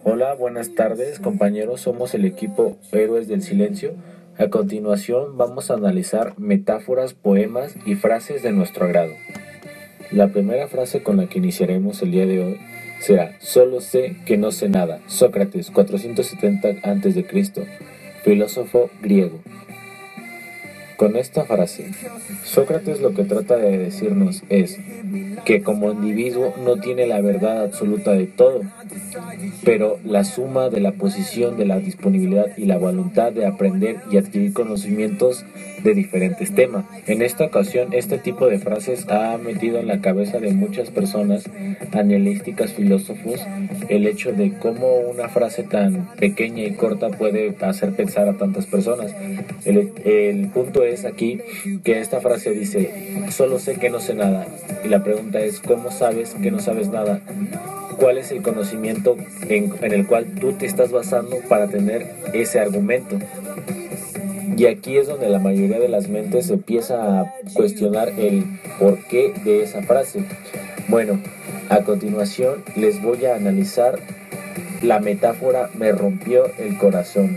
Hola, buenas tardes compañeros, somos el equipo Héroes del Silencio. A continuación vamos a analizar metáforas, poemas y frases de nuestro agrado. La primera frase con la que iniciaremos el día de hoy será: Solo sé que no sé nada. Sócrates, 470 a.C., filósofo griego. Con esta frase, Sócrates lo que trata de decirnos es que como individuo no tiene la verdad absoluta de todo, pero la suma de la posición, de la disponibilidad y la voluntad de aprender y adquirir conocimientos de diferentes temas. En esta ocasión, este tipo de frases ha metido en la cabeza de muchas personas analistas, filósofos, el hecho de cómo una frase tan pequeña y corta puede hacer pensar a tantas personas. El punto es aquí que esta frase dice: solo sé que no sé nada. Y la pregunta es: ¿cómo sabes que no sabes nada? ¿Cuál es el conocimiento en el cual tú te estás basando para tener ese argumento? Y aquí es donde la mayoría de las mentes empieza a cuestionar el porqué de esa frase. Bueno, a continuación les voy a analizar la metáfora "me rompió el corazón".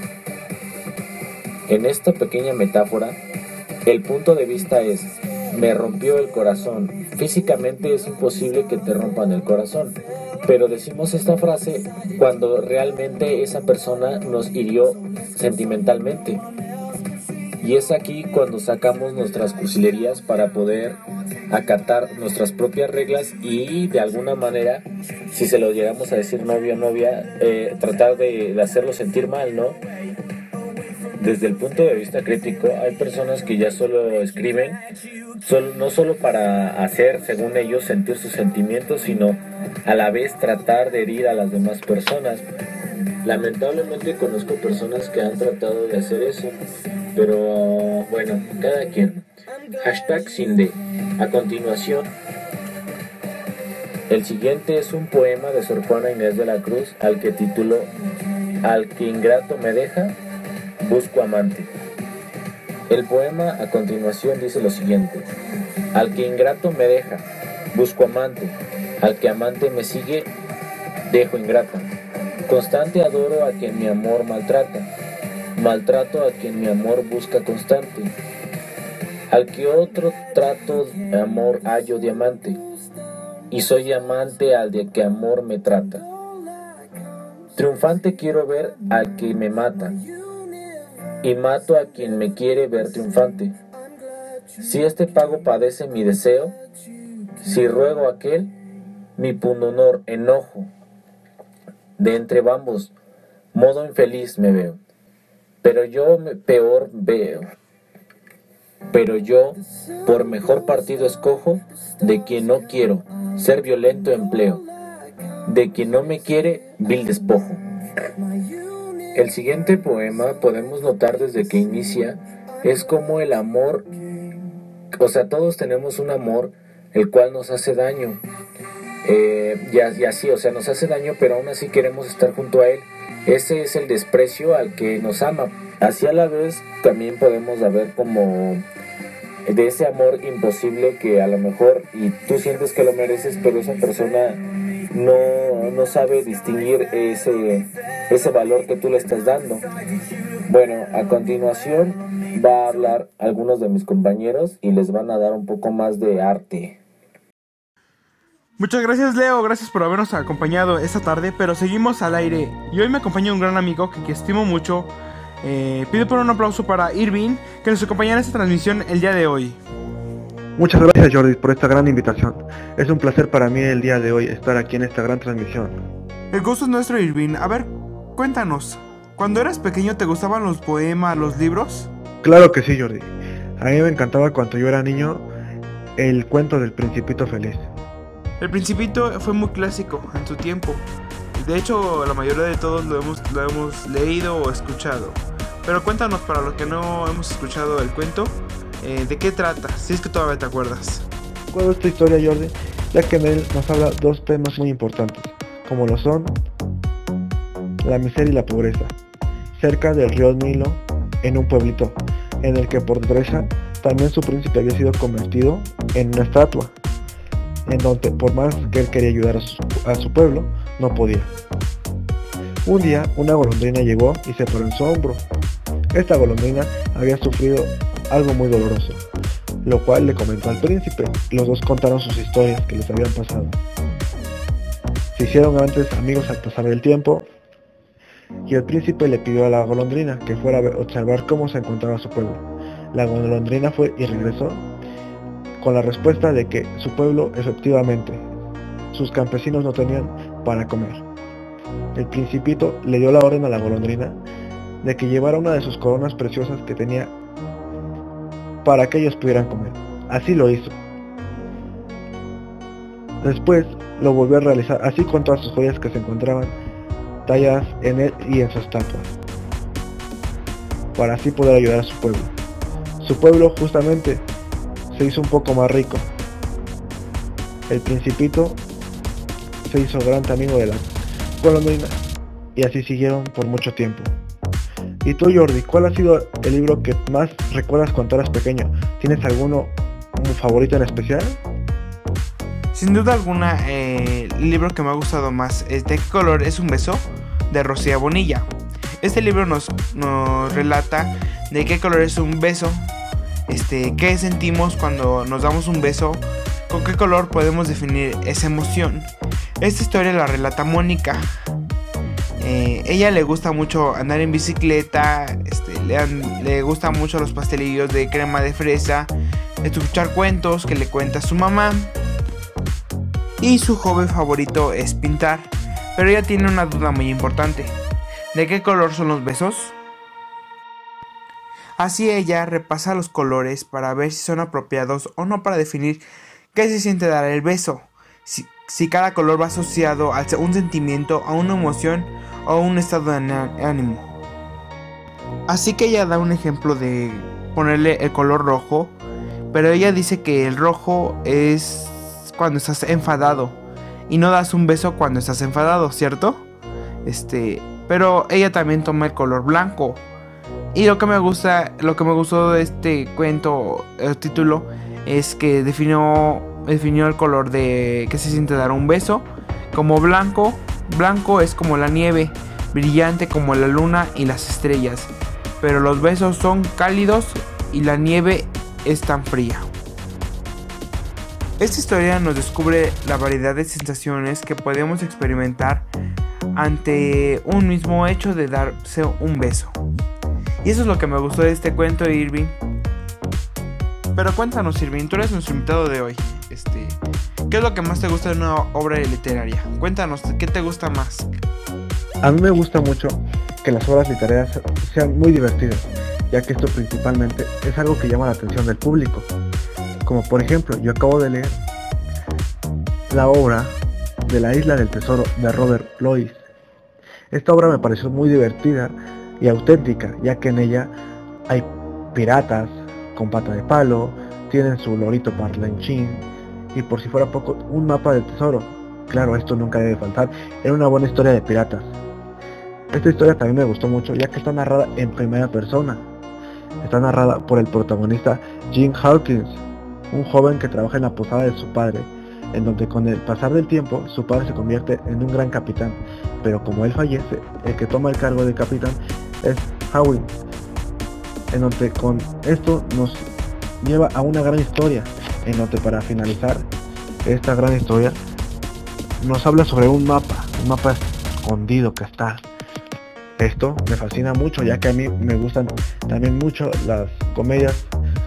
En esta pequeña metáfora, el punto de vista es: me rompió el corazón. Físicamente es imposible que te rompan el corazón, pero decimos esta frase cuando realmente esa persona nos hirió sentimentalmente. Y es aquí cuando sacamos nuestras cursilerías para poder acatar nuestras propias reglas y de alguna manera, si se lo llegamos a decir novio o novia, tratar de hacerlo sentir mal, ¿no? Desde el punto de vista crítico, hay personas que ya solo escriben, no solo para hacer, según ellos, sentir sus sentimientos, sino a la vez tratar de herir a las demás personas. Lamentablemente conozco personas que han tratado de hacer eso, pero bueno, cada quien. Hashtag sin D. A continuación, el siguiente es un poema de Sor Juana Inés de la Cruz, al que tituló "Al que ingrato me deja, busco amante". El poema a continuación dice lo siguiente: al que ingrato me deja, busco amante. Al que amante me sigue, dejo ingrata. Constante adoro a quien mi amor maltrata. Maltrato a quien mi amor busca constante. Al que otro trato de amor hallo diamante. Y soy diamante al de que amor me trata. Triunfante quiero ver al que me mata. Y mato a quien me quiere ver triunfante. Si este pago padece mi deseo, si ruego a aquel, mi pundonor enojo. De entre ambos, modo infeliz me veo. Pero yo peor veo. Pero yo por mejor partido escojo, de quien no quiero, ser violento empleo. De quien no me quiere, vil despojo. El siguiente poema podemos notar desde que inicia es como el amor, o sea, todos tenemos un amor el cual nos hace daño, y así, o sea, nos hace daño, pero aún así queremos estar junto a él. Ese es el desprecio al que nos ama. Así a la vez también podemos ver como de ese amor imposible que a lo mejor y tú sientes que lo mereces, pero esa persona no sabe distinguir ese valor que tú le estás dando. Bueno, a continuación va a hablar algunos de mis compañeros y les van a dar un poco más de arte. Muchas gracias, Leo, gracias por habernos acompañado esta tarde, pero seguimos al aire y hoy me acompaña un gran amigo que estimo mucho. Pido por un aplauso para Irving, que nos acompaña en esta transmisión el día de hoy. Muchas gracias, Jordi, por esta gran invitación. Es un placer para mí el día de hoy estar aquí en esta gran transmisión. El gusto es nuestro, Irving. A ver, cuéntanos, ¿cuando eras pequeño te gustaban los poemas, los libros? Claro que sí, Jordi. A mí me encantaba cuando yo era niño el cuento del Principito Feliz. El Principito fue muy clásico en su tiempo. De hecho, la mayoría de todos lo hemos leído o escuchado. Pero cuéntanos, para los que no hemos escuchado el cuento, ¿de qué trata? Si es que todavía te acuerdas. Recuerdo esta historia, Jordi, ya que en él nos habla dos temas muy importantes, como lo son la miseria y la pobreza, cerca del río Nilo, en un pueblito, en el que por desgracia también su príncipe había sido convertido en una estatua, en donde por más que él quería ayudar a su pueblo, no podía. Un día, una golondrina llegó y se paró en su hombro. Esta golondrina había sufrido algo muy doloroso, lo cual le comentó al príncipe. Los dos contaron sus historias que les habían pasado. Se hicieron grandes amigos al pasar el tiempo, y el príncipe le pidió a la golondrina que fuera a observar cómo se encontraba su pueblo. La golondrina fue y regresó con la respuesta de que su pueblo, efectivamente, sus campesinos no tenían para comer. El principito le dio la orden a la golondrina de que llevara una de sus coronas preciosas que tenía para que ellos pudieran comer. Así lo hizo. Después lo volvió a realizar, así con todas sus joyas que se encontraban talladas en él y en su estatua, para así poder ayudar a su pueblo. Su pueblo justamente se hizo un poco más rico. El principito se hizo gran amigo de la golondrina y así siguieron por mucho tiempo. ¿Y tú, Jordi, cuál ha sido el libro que más recuerdas cuando eras pequeño? ¿Tienes alguno favorito en especial? Sin duda alguna, el libro que me ha gustado más es ¿De qué color es un beso?, de Rocío Bonilla. Este libro nos relata de qué color es un beso, qué sentimos cuando nos damos un beso, con qué color podemos definir esa emoción. Esta historia la relata Mónica. Ella le gusta mucho andar en bicicleta, le gustan mucho los pastelillos de crema de fresa, escuchar cuentos que le cuenta su mamá, y su hobby favorito es pintar. Pero ella tiene una duda muy importante: ¿de qué color son los besos? Así ella repasa los colores para ver si son apropiados o no para definir qué se siente dar el beso, si cada color va asociado a un sentimiento, a una emoción o a un estado de ánimo. Así que ella da un ejemplo de ponerle el color rojo, pero ella dice que el rojo es cuando estás enfadado y no das un beso cuando estás enfadado, ¿cierto? Pero ella también toma el color blanco. Y lo que me gustó de este cuento, el título, es que definió el color de que se siente dar un beso como blanco. Blanco es como la nieve, brillante como la luna y las estrellas, pero los besos son cálidos y la nieve es tan fría. Esta historia nos descubre la variedad de sensaciones que podemos experimentar ante un mismo hecho de darse un beso. Y eso es lo que me gustó de este cuento, Irving. Pero cuéntanos, Irving, tú eres nuestro invitado de hoy. ¿Qué es lo que más te gusta de una obra literaria? Cuéntanos, ¿qué te gusta más? A mí me gusta mucho que las obras literarias sean muy divertidas, ya que esto principalmente es algo que llama la atención del público. Como por ejemplo, yo acabo de leer la obra de La Isla del Tesoro de Robert Blois. Esta obra me pareció muy divertida y auténtica, ya que en ella hay piratas con pata de palo, tienen su lorito parlanchín y, por si fuera poco, un mapa del tesoro. Claro, esto nunca debe faltar. Era una buena historia de piratas. Esta historia también me gustó mucho, ya que está narrada en primera persona. Está narrada por el protagonista Jim Hawkins, un joven que trabaja en la posada de su padre, en donde con el pasar del tiempo su padre se convierte en un gran capitán, pero como él fallece, el que toma el cargo de capitán es Hawkins, en donde con esto nos lleva a una gran historia, en donde para finalizar esta gran historia nos habla sobre un mapa escondido que está. Esto me fascina mucho, ya que a mí me gustan también mucho las comedias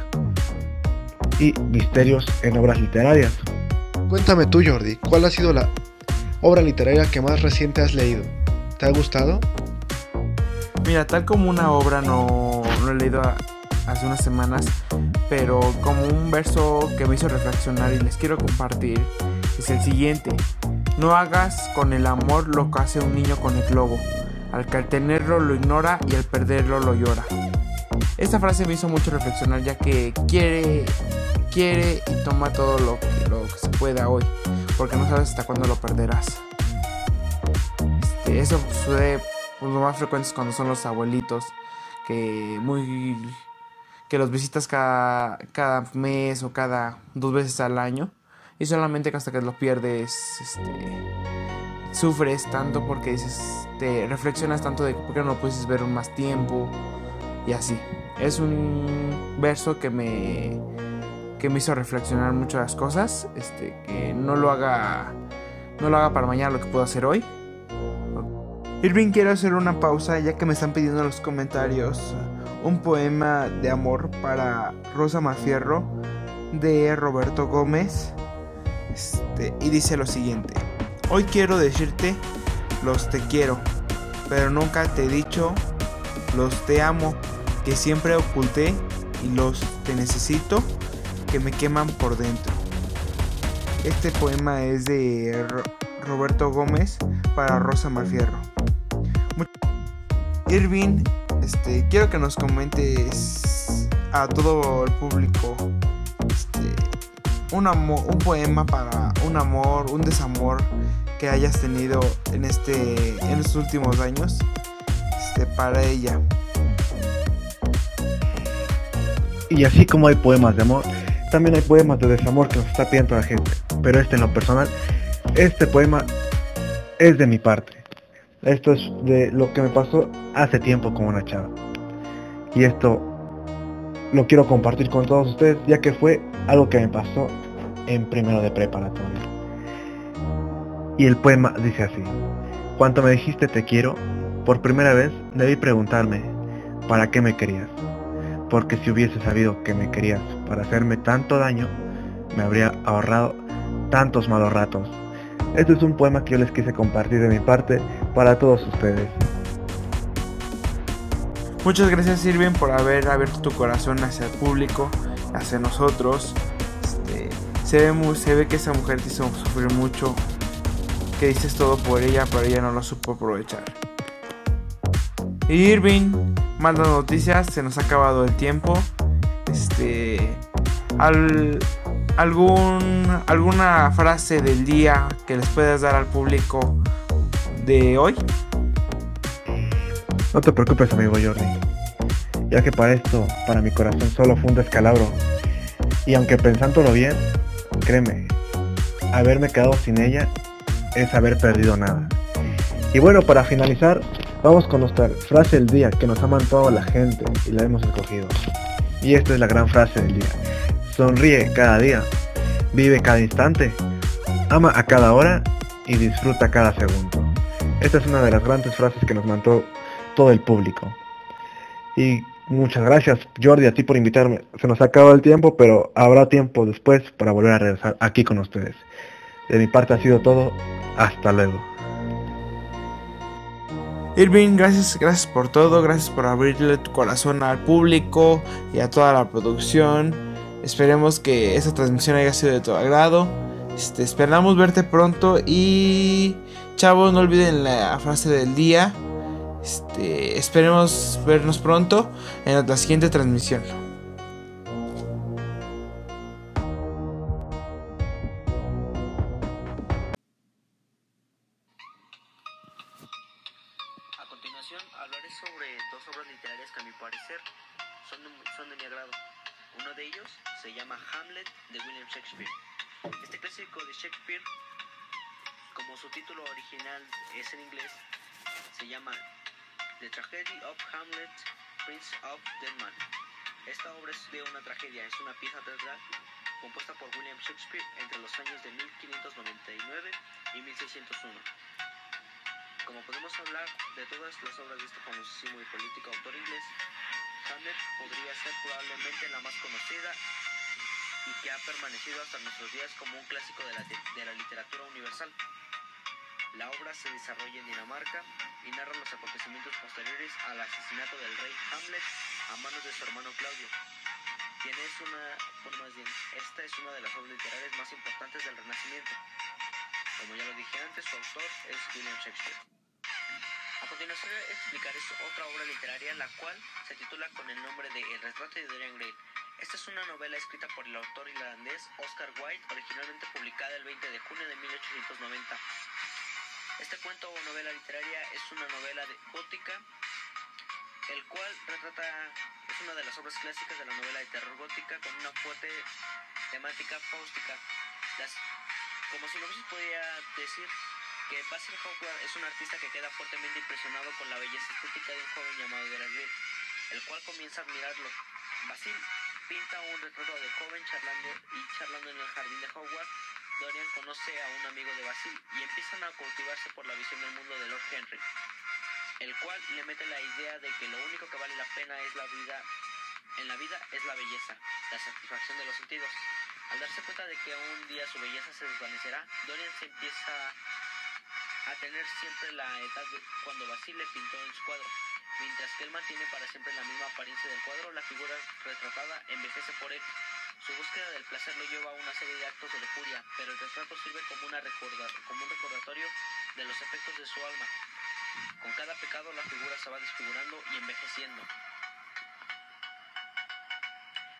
y misterios en obras literarias. Cuéntame tú, Jordi, ¿cuál ha sido la obra literaria que más reciente has leído? ¿Te ha gustado? Mira, tal como una obra no he leído hace unas semanas, pero como un verso que me hizo reflexionar y les quiero compartir es el siguiente: no hagas con el amor lo que hace un niño con el globo. Al tenerlo lo ignora y al perderlo lo llora. Esta frase me hizo mucho reflexionar, ya que quiere y toma todo lo que se pueda hoy, porque no sabes hasta cuándo lo perderás. Eso sucede, pues, lo más frecuente es cuando son los abuelitos, que los visitas cada mes o cada 2 veces al año, y solamente hasta que lo pierdes sufres tanto porque dices, te reflexionas tanto de por qué no lo puedes ver un más tiempo y así. Es un verso que me hizo reflexionar muchas cosas, que no lo haga para mañana lo que puedo hacer hoy. Irving, quiero hacer una pausa ya que me están pidiendo en los comentarios un poema de amor para Rosa Malfierro de Roberto Gómez. Y dice lo siguiente: hoy quiero decirte los te quiero, pero nunca te he dicho los te amo, que siempre oculté, y los te necesito, que me queman por dentro. Este poema es de Roberto Gómez para Rosa Malfierro. Irving, quiero que nos comentes a todo el público un poema para un amor, un desamor que hayas tenido en estos últimos años, para ella. Y así como hay poemas de amor, también hay poemas de desamor que nos está pidiendo la gente. Pero en lo personal, este poema es de mi parte. Esto es de lo que me pasó hace tiempo con una chava. Y esto lo quiero compartir con todos ustedes, ya que fue algo que me pasó en primero de preparatoria. Y el poema dice así: cuando me dijiste te quiero, por primera vez debí preguntarme, ¿para qué me querías? Porque si hubiese sabido que me querías para hacerme tanto daño, me habría ahorrado tantos malos ratos. Este es un poema que yo les quise compartir de mi parte para todos ustedes. Muchas gracias, Irving, por haber abierto tu corazón hacia el público, hacia nosotros. Se ve que esa mujer te hizo sufrir mucho, que dices todo por ella, pero ella no lo supo aprovechar. Irving, manda noticias, se nos ha acabado el tiempo. ¿Alguna frase del día que les puedas dar al público de hoy? No te preocupes, amigo Jordi, ya que para mi corazón solo fue un descalabro. Y aunque pensándolo bien, créeme, haberme quedado sin ella es haber perdido nada. Y bueno, para finalizar, vamos con nuestra frase del día que nos ha mandado la gente y la hemos escogido. Y esta es la gran frase del día: sonríe cada día, vive cada instante, ama a cada hora y disfruta cada segundo. Esta es una de las grandes frases que nos mandó todo el público. Y muchas gracias, Jordi, a ti por invitarme. Se nos ha acabado el tiempo, pero habrá tiempo después para volver a regresar aquí con ustedes. De mi parte ha sido todo. Hasta luego. Irving, gracias por todo, gracias por abrirle tu corazón al público y a toda la producción. Esperemos que esa transmisión haya sido de tu agrado. Esperamos verte pronto y chavos, no olviden la frase del día. Esperemos vernos pronto en la siguiente transmisión. A continuación hablaré sobre dos obras literarias que a mi parecer son de mi agrado. Uno de ellos se llama Hamlet de William Shakespeare. Este clásico de Shakespeare, como su título original es en inglés, se llama The Tragedy of Hamlet, Prince of Denmark. Esta obra es de una tragedia, es una pieza teatral compuesta por William Shakespeare entre los años de 1599 y 1601. Como podemos hablar de todas las obras de este famosísimo y político autor inglés, Hamlet podría ser probablemente la más conocida y que ha permanecido hasta nuestros días como un clásico de la literatura universal. La obra se desarrolla en Dinamarca y narra los acontecimientos posteriores al asesinato del rey Hamlet a manos de su hermano Claudio, quien es esta es una de las obras literarias más importantes del Renacimiento. Como ya lo dije antes, su autor es William Shakespeare. A continuación explicaré otra obra literaria, la cual se titula con el nombre de El retrato de Dorian Gray. Esta es una novela escrita por el autor irlandés Oscar Wilde, originalmente publicada el 20 de junio de 1890. Este cuento o novela literaria es una novela gótica, el cual es una de las obras clásicas de la novela de terror gótica con una fuerte temática fáustica. Como sinopsis podría decir que Basil Hallward es un artista que queda fuertemente impresionado con la belleza estética de un joven llamado Dorian Gray, el cual comienza a admirarlo. Basil pinta un retrato del joven charlando en el jardín de Hogwarts. Dorian conoce a un amigo de Basil y empiezan a cautivarse por la visión del mundo de Lord Henry, el cual le mete la idea de que lo único que vale la pena es en la vida es la belleza, la satisfacción de los sentidos. Al darse cuenta de que un día su belleza se desvanecerá, Dorian se empieza a tener siempre la edad de cuando Basil le pintó en su cuadro. Mientras que él mantiene para siempre la misma apariencia del cuadro, la figura retratada envejece por él. Su búsqueda del placer lo lleva a una serie de actos de lujuria, pero el retrato sirve como un recordatorio de los efectos de su alma. Con cada pecado la figura se va desfigurando y envejeciendo.